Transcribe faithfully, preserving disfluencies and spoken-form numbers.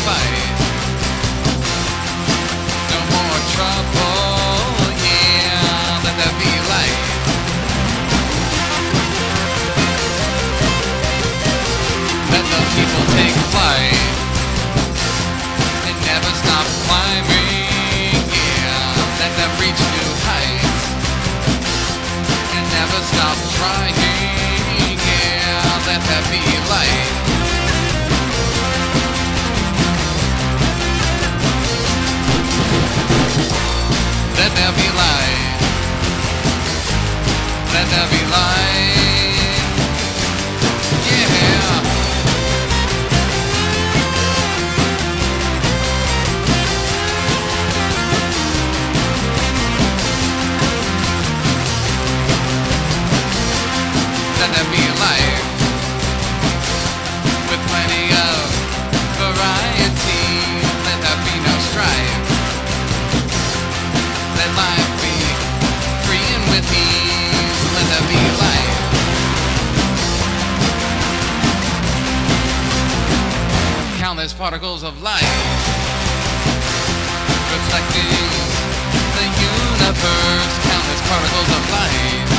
fight. No more trouble, yeah, let there be light. Let the people take flight and never stop climbing, yeah, let them reach new heights and never stop trying, yeah, let there be light. Let there be light. Let there be light. Yeah. Let there be light. With plenty of variety. Let there be no strife. Let life be free and with ease. Let there be light. Countless particles of light reflecting the universe. Countless particles of light